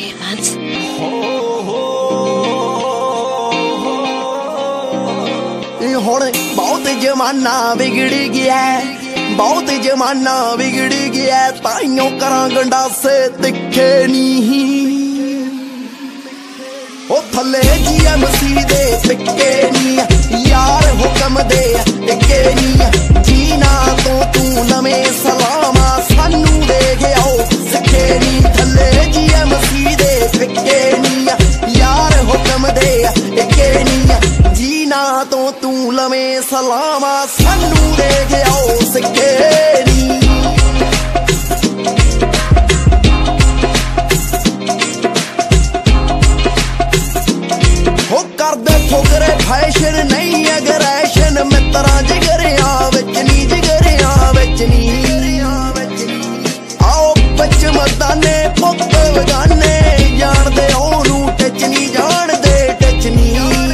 हुण बहुत जमाना बिगड़ गया, बहुत जमाना बिगड़ गया, ताइयों करा गंडासे तिखे नहीं। ओ थले GMC दे तिखे नहीं, यार हुक्म दे टिके नहीं। जीना तो तू नवे सलामा सानू दे गया सिखे नहीं। थले GMC दे तिखे नहीं, यार हुक्म दे टिके नहीं। जीना तो तू लवे सलामा सानू दे गया सिखे नहीं। हो कर दे फुकरे फैशन नहीं अग्रैशन, मित्रा जिगरिया विच नी, जिगरिया विच नी। आओ बच मदाने पुत बगाने, जान दे ओनू टच नी, जान दे टच नी।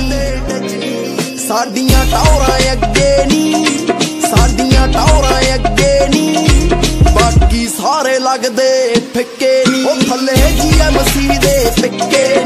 साडियां टावरां अगे नी, साडियां टावरां अगे नी, बाकी सारे लगदे फिक्के नी। ओ थल्ले GMC दे फिक्के